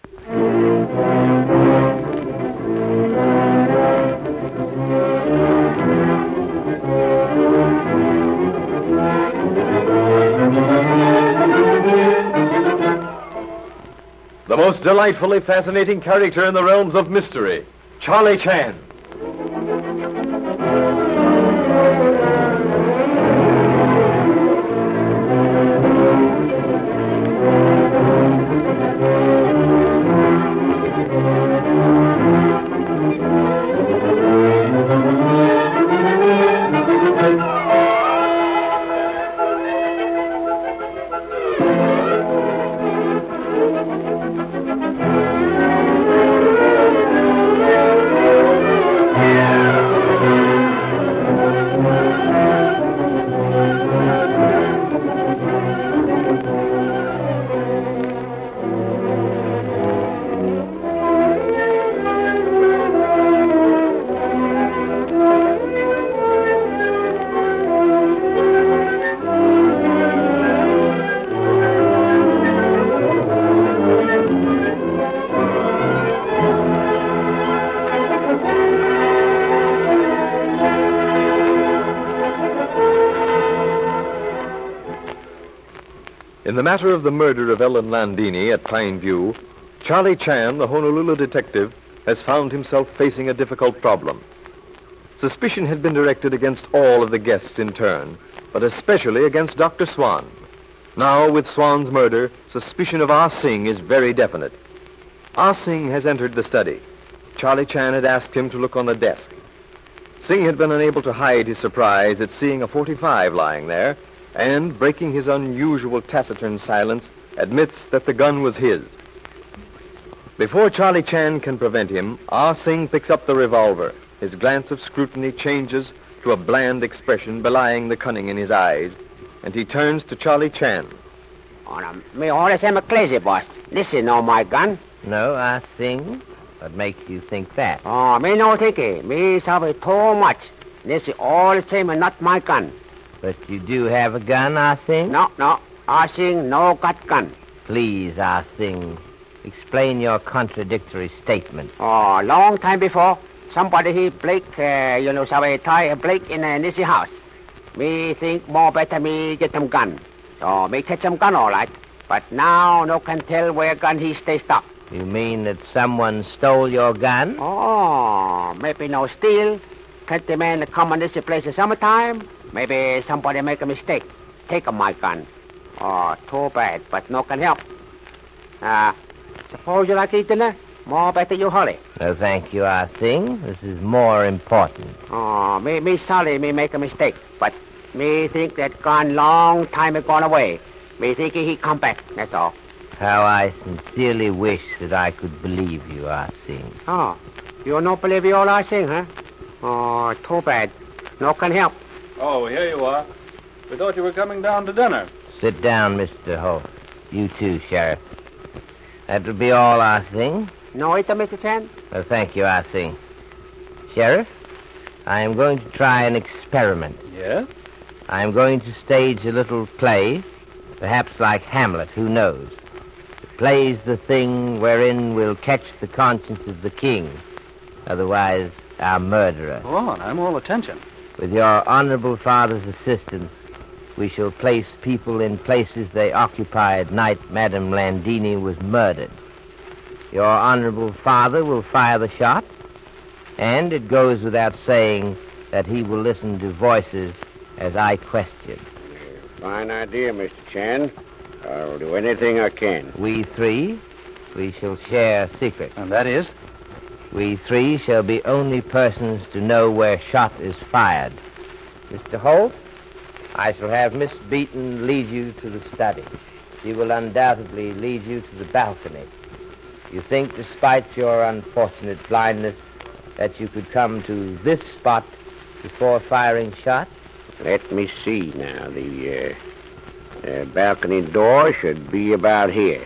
The most delightfully fascinating character in the realms of mystery, Charlie Chan. In the matter of the murder of Ellen Landini at Pine View, Charlie Chan, the Honolulu detective, has found himself facing a difficult problem. Suspicion had been directed against all of the guests in turn, but especially against Dr. Swan. Now, with Swan's murder, suspicion of Ah Sing is very definite. Ah Sing has entered the study. Charlie Chan had asked him to look on the desk. Sing had been unable to hide his surprise at seeing a .45 lying there, and, breaking his unusual taciturn silence, admits that the gun was his. Before Charlie Chan can prevent him, Ah Sing picks up the revolver. His glance of scrutiny changes to a bland expression belying the cunning in his eyes, and he turns to Charlie Chan. Me always am a crazy, boss. This is not my gun. No, Ah Sing? What makes you think that? Oh, me no think it. Me sabe too much. This is all the same and not my gun. But you do have a gun, Ah Sing? No. Ah Sing no got gun. Please, Ah Sing, explain your contradictory statement. Oh, long time before, somebody he break, sabe tie a break in this house. Me think more better me get some gun. So me catch some gun all right. But now no can tell where gun he stay stuck. You mean that someone stole your gun? Oh, maybe no steal. Can't the man come on this place in summertime? Maybe somebody make a mistake. Take my gun. Oh, too bad, but no can help. Suppose you like to eat dinner? More better you hurry. No, thank you, Ah Sing. This is more important. Oh, me sorry me make a mistake. But me think that gone long time it gone away. Me think he come back, that's all. How I sincerely wish that I could believe you, Ah Sing. Oh, you don't believe you all I sing, huh? Oh, too bad. No can help. Oh, here you are. We thought you were coming down to dinner. Sit down, Mr. Holt. You too, Sheriff. That will be all, Ah Sing. No eater, Mr. Chan? Well, thank you, Ah Sing. Sheriff, I am going to try an experiment. Yes? I am going to stage a little play, perhaps like Hamlet, who knows. The play's the thing wherein we'll catch the conscience of the king, otherwise our murderer. Oh, and I'm all attention. With your honorable father's assistance, we shall place people in places they occupied night Madame Landini was murdered. Your honorable father will fire the shot, and it goes without saying that he will listen to voices as I question. Fine idea, Mr. Chan. I'll do anything I can. We three shall share a secret. And that is? We three shall be only persons to know where shot is fired. Mr. Holt, I shall have Miss Beaton lead you to the study. She will undoubtedly lead you to the balcony. You think, despite your unfortunate blindness, that you could come to this spot before firing shots? Let me see now. The balcony door should be about here.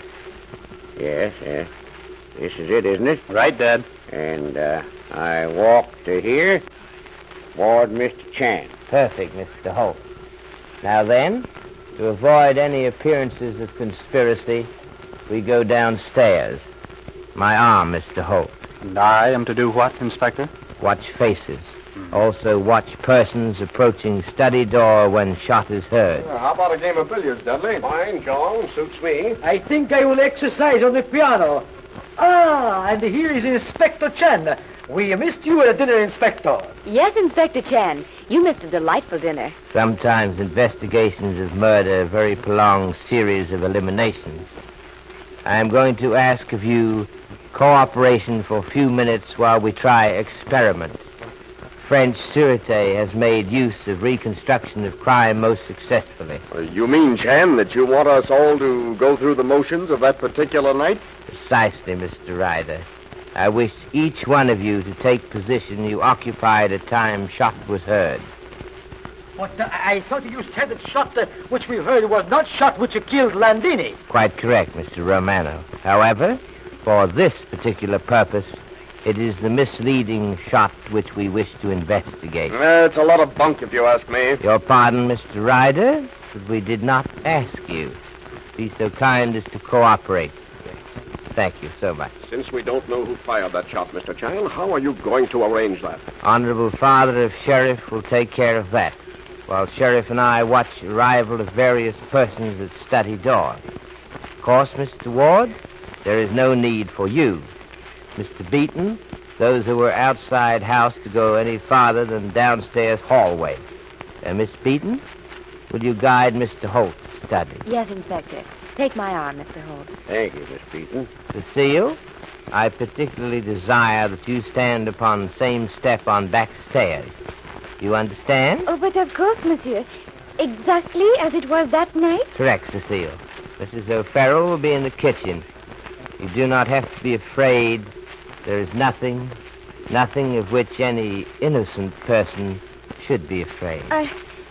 Yes, this is it, isn't it? Right, Dad. And I walk to here toward Mr. Chan. Perfect, Mr. Holt. Now then, to avoid any appearances of conspiracy, we go downstairs. My arm, Mr. Holt. And I am to do what, Inspector? Watch faces. Also watch persons approaching study door when shot is heard. How about a game of billiards, Dudley? Fine, John. Suits me. I think I will exercise on the piano. And here is Inspector Chan. We missed you at dinner, Inspector. Yes, Inspector Chan. You missed a delightful dinner. Sometimes investigations of murder are a very prolonged series of eliminations. I am going to ask of you cooperation for a few minutes while we try experiment. French Sûreté has made use of reconstruction of crime most successfully. You mean, Chan, that you want us all to go through the motions of that particular night? Precisely, Mr. Ryder. I wish each one of you to take position you occupied at time shot was heard. But I thought you said that shot which we heard was not shot which killed Landini. Quite correct, Mr. Romano. However, for this particular purpose, it is the misleading shot which we wish to investigate. It's a lot of bunk, if you ask me. Your pardon, Mr. Ryder, but we did not ask you. Be so kind as to cooperate. Thank you so much. Since we don't know who fired that shot, Mr. Chan, how are you going to arrange that? Honorable Father of Sheriff will take care of that, while Sheriff and I watch arrival of various persons at study door. Of course, Mr. Ward, there is no need for you. Mr. Beaton, those who were outside house to go any farther than downstairs hallway. Miss Beaton, will you guide Mr. Holt's study? Yes, Inspector. Take my arm, Mr. Holt. Thank you, Miss Beaton. Cecile, I particularly desire that you stand upon the same step on back stairs. Do you understand? Oh, but of course, monsieur. Exactly as it was that night? Correct, Cecile. Mrs. O'Farrell will be in the kitchen. You do not have to be afraid. There is nothing of which any innocent person should be afraid. I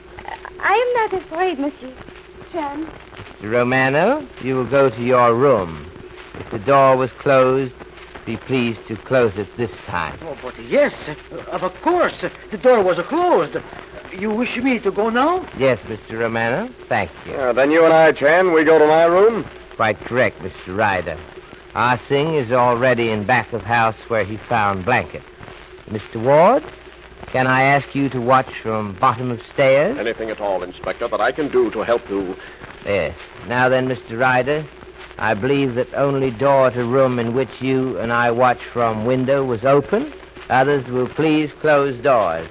am not afraid, monsieur Chan. Mr. Romano, you will go to your room. If the door was closed, be pleased to close it this time. Oh, but yes, of course. The door was closed. You wish me to go now? Yes, Mr. Romano. Thank you. Then you and I, Chan, we go to my room? Quite correct, Mr. Ryder. Ah Sing is already in back of house where he found blanket. Mr. Ward, can I ask you to watch from bottom of stairs? Anything at all, Inspector, that I can do to help you. Yes. Now then, Mr. Ryder, I believe that only door to room in which you and I watch from window was open. Others will please close doors.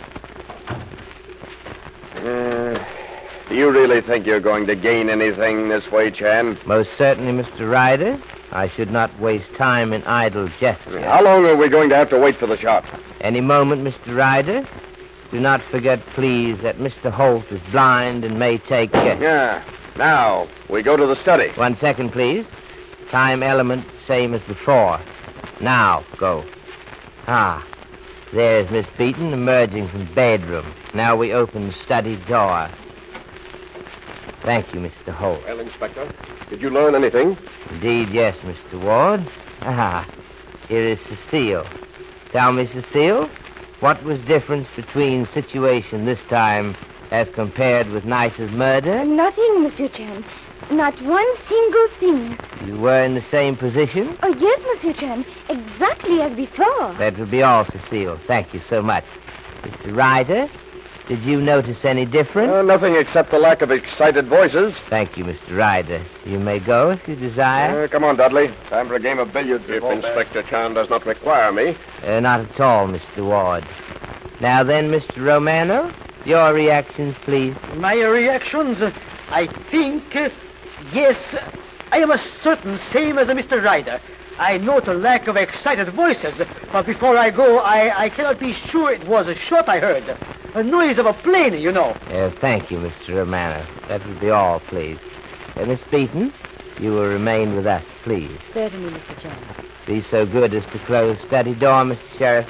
Do you really think you're going to gain anything this way, Chan? Most certainly, Mr. Ryder. I should not waste time in idle gestures. How long are we going to have to wait for the shot? Any moment, Mr. Ryder. Do not forget, please, that Mr. Holt is blind and may take... Yeah. Now, we go to the study. 1 second, please. Time element, same as before. Now, go. There's Miss Beaton emerging from bedroom. Now we open the study door. Thank you, Mr. Holt. Well, Inspector, did you learn anything? Indeed, yes, Mr. Ward. Here is Cecile. Tell me, Cecile, what was difference between situation this time as compared with night of murder? Nothing, Monsieur Chan. Not one single thing. You were in the same position? Oh, yes, Monsieur Chan. Exactly as before. That will be all, Cecile. Thank you so much. Mr. Ryder, did you notice any difference? Nothing except the lack of excited voices. Thank you, Mr. Ryder. You may go if you desire. Come on, Dudley. Time for a game of billiards. If Inspector Chan does not require me. Not at all, Mr. Ward. Now then, Mr. Romano, your reactions, please. My reactions, I think, yes, I am a certain same as Mr. Ryder. I note a lack of excited voices, but before I go, I cannot be sure it was a shot I heard. A noise of a plane, you know. Thank you, Mr. Romano. That will be all, please. Miss Beaton, you will remain with us, please. Certainly, Mr. Chan. Be so good as to close study door, Mr. Sheriff.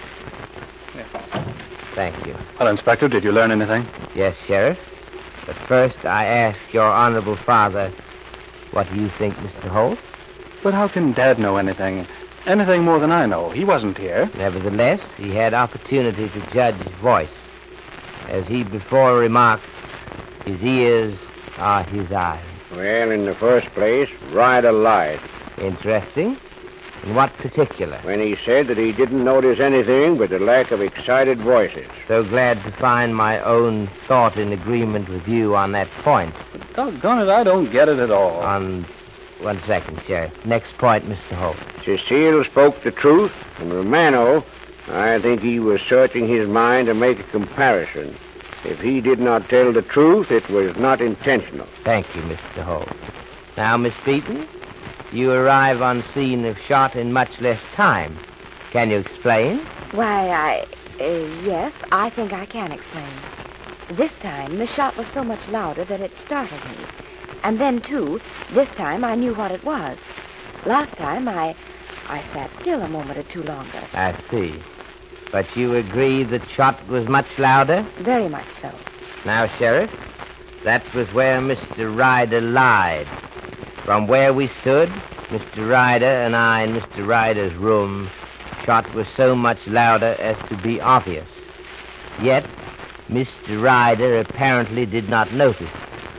Thank you. Well, Inspector, did you learn anything? Yes, Sheriff. But first, I ask your honorable father, what do you think, Mr. Holt? But how can Dad know anything? Anything more than I know. He wasn't here. Nevertheless, he had opportunity to judge his voice. As he before remarked, his ears are his eyes. Well, in the first place, Ryder lied. Interesting. In what particular? When he said that he didn't notice anything but the lack of excited voices. So glad to find my own thought in agreement with you on that point. Doggone it, I don't get it at all. On 1 second, Sheriff. Next point, Mr. Holt. Cecile spoke the truth, and Romano, I think he was searching his mind to make a comparison. If he did not tell the truth, it was not intentional. Thank you, Mr. Holt. Now, Miss Beaton, you arrive on scene of shot in much less time. Can you explain? Why, yes, I think I can explain. This time, the shot was so much louder that it startled me. And then, too, this time I knew what it was. Last time, I sat still a moment or two longer. I see. But you agree the shot was much louder? Very much so. Now, Sheriff, that was where Mr. Ryder lied. From where we stood, Mr. Ryder and I in Mr. Ryder's room, shot was so much louder as to be obvious. Yet, Mr. Ryder apparently did not notice.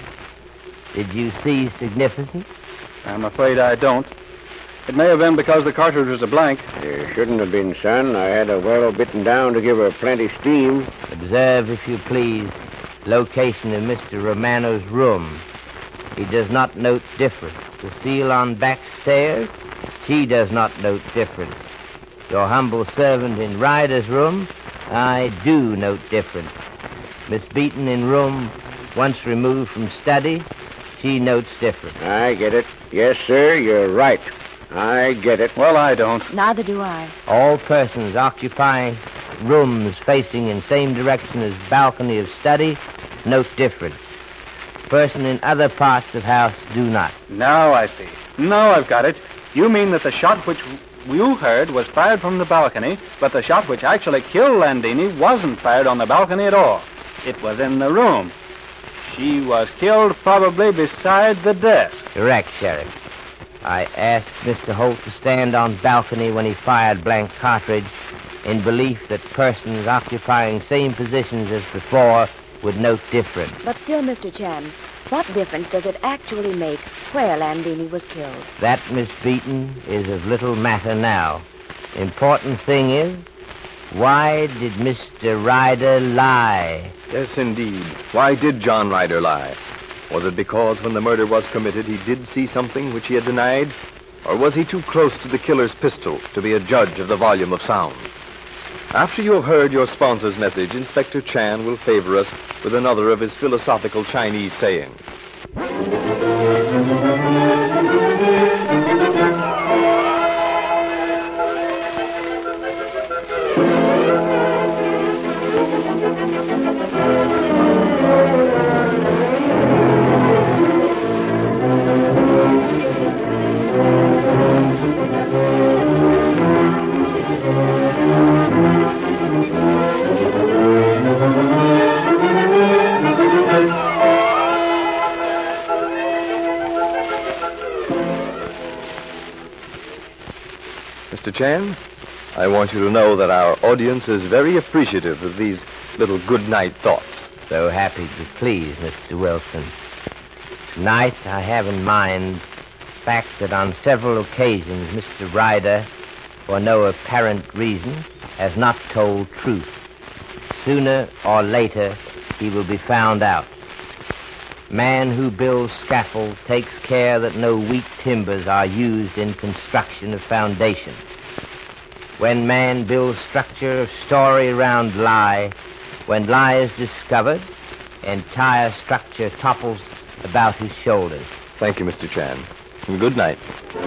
Did you see significance? I'm afraid I don't. It may have been because the cartridge was a blank. There shouldn't have been, son. I had her well bitten down to give her plenty steam. Observe, if you please, location of Mr. Romano's room. He does not note difference. The seal on back stairs, she does not note difference. Your humble servant in Ryder's room, I do note difference. Miss Beaton in room once removed from study, she notes difference. I get it. Yes, sir, you're right. I get it. Well, I don't. Neither do I. All persons occupying rooms facing in same direction as balcony of study note difference. Person in other parts of house do not. Now I see. Now I've got it. You mean that the shot which you heard was fired from the balcony, but the shot which actually killed Landini wasn't fired on the balcony at all. It was in the room. She was killed probably beside the desk. Correct, Sheriff. I asked Mr. Holt to stand on balcony when he fired blank cartridge in belief that persons occupying same positions as before would note difference. But still, Mr. Chan, what difference does it actually make where Landini was killed? That, Miss Beaton, is of little matter now. Important thing is, why did Mr. Ryder lie? Yes, indeed. Why did John Ryder lie? Was it because when the murder was committed he did see something which he had denied? Or was he too close to the killer's pistol to be a judge of the volume of sound? After you have heard your sponsor's message, Inspector Chan will favor us with another of his philosophical Chinese sayings. Mr. Chan, I want you to know that our audience is very appreciative of these little good-night thoughts. So happy to please, Mr. Wilson. Tonight, I have in mind the fact that on several occasions, Mr. Ryder, for no apparent reason, has not told truth. Sooner or later, he will be found out. Man who builds scaffolds takes care that no weak timbers are used in construction of foundations. When man builds structure of story around lie, when lie is discovered, entire structure topples about his shoulders. Thank you, Mr. Chan. And good night.